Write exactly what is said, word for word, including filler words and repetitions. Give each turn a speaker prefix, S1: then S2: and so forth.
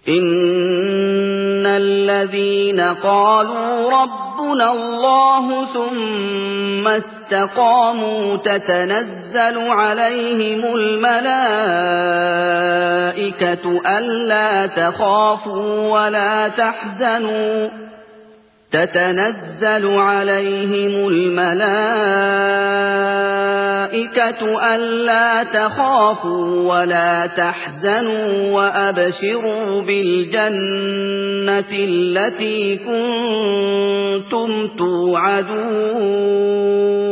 S1: إن الذين قالوا ربنا الله ثم استقاموا تتنزل عليهم الملائكة ألا تخافوا ولا تحزنوا تتنزل عليهم الملائكة ألا تخافوا ولا تحزنوا وأبشروا بالجنة التي كنتم توعدون